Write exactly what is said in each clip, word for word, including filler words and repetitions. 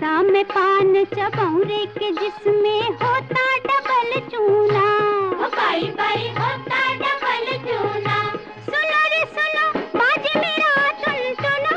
ऐसा मैं पान चबाऊं रे के जिसमें होता डबल चूना। बाई बाई होता डबल चूना। सुनो रे सुनो बाजे मेरा टुनटुना,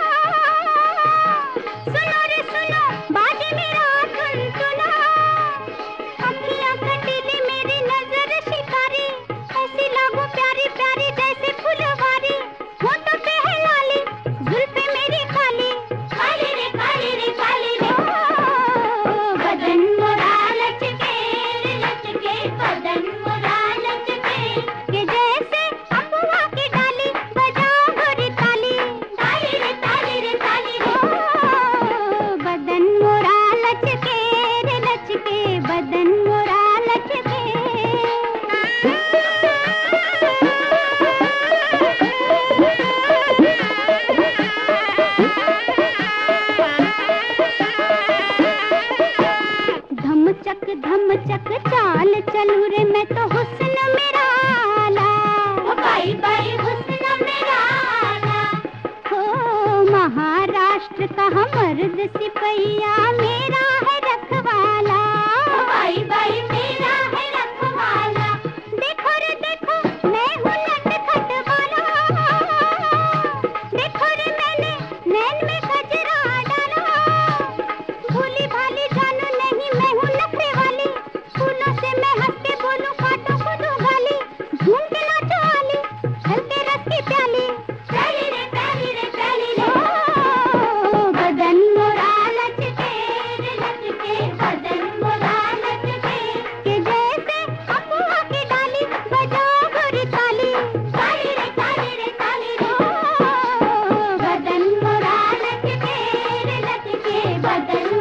सुनो रे सुनो बाजे मेरा टुनटुना। अखियां कटीली मेरी नजर शिकारी, ऐसी लागू प्यारी प्यारी जैसे फुलवारी। होठों पे है लाली, जुल्फे मेरी काली, काली रे काली रे काली रे। ओ, बदन मोरा लचके रे लचके, बदन मोरा लचके। के जैसे अफवाह की डाली, बजाओ गोरी ताली। ताली रे ताली रे ताली रे। ओ, बदन मोरा लचके रे लचके, बदन मोरा लचके। धमचक धमचक चाल चलूं रे मैं तो हुस्न मेरा आला। बाई बाई हुस्न मेरा आला। हो महाराष्ट्र का मर्द सिपहिया मेरा है रखवाला। बाई बाई मेरा है रखवाला। देखो रे देखो मैं हूँ नटखट वाला, देखो रे मैंने नैन में गजरा डाला। भूली भाली जानू नहीं मैं हूँ नखरे वाली, फूलों से मैं हंस के बोलूं कांटों को दूं गाली। झूम के नाचो आली, ढलके रस की प्याली। प्याली रे प्याली रे प्याली रे। ओ, बदन मोरा लचके रे लचके, बदन मोरा लचके। के जैसे अफवाह की डाली, बजाओ गोरी ताली। ताली रे ताली रे ताली रे। ओ, बदन मोरा लचके रे लचके, बदन